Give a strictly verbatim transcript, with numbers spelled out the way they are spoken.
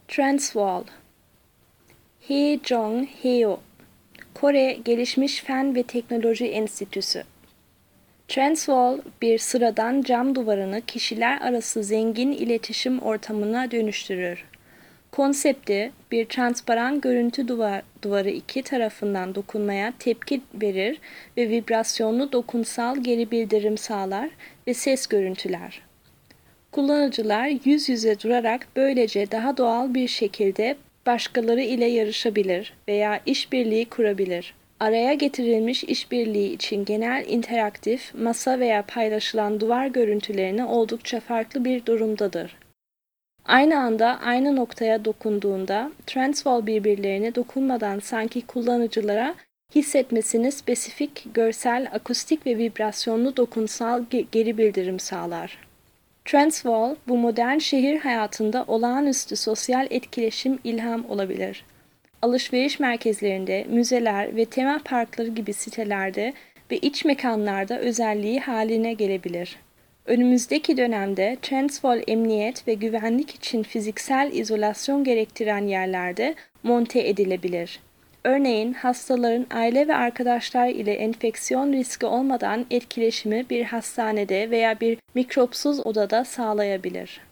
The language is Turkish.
Transvaal Haejong-hyo Kore Gelişmiş Fen ve Teknoloji Enstitüsü. Transvaal, bir sıradan cam duvarını kişiler arası zengin iletişim ortamına dönüştürür. Konsepti, bir transparan görüntü duvar, duvarı iki tarafından dokunmaya tepki verir ve vibrasyonlu dokunsal geri bildirim sağlar ve ses görüntüler. Kullanıcılar yüz yüze durarak böylece daha doğal bir şekilde başkaları ile yarışabilir veya işbirliği kurabilir. Araya getirilmiş işbirliği için genel interaktif, masa veya paylaşılan duvar görüntülerini oldukça farklı bir durumdadır. Aynı anda aynı noktaya dokunduğunda, Transvaal birbirlerine dokunmadan sanki kullanıcılara hissetmesini spesifik görsel, akustik ve vibrasyonlu dokunsal geri bildirim sağlar. Transvaal, bu modern şehir hayatında olağanüstü sosyal etkileşim ilham olabilir. Alışveriş merkezlerinde, müzeler ve tema parkları gibi sitelerde ve iç mekanlarda özelliği haline gelebilir. Önümüzdeki dönemde Transvaal emniyet ve güvenlik için fiziksel izolasyon gerektiren yerlerde monte edilebilir. Örneğin hastaların aile ve arkadaşlar ile enfeksiyon riski olmadan etkileşimi bir hastanede veya bir mikropsuz odada sağlayabilir.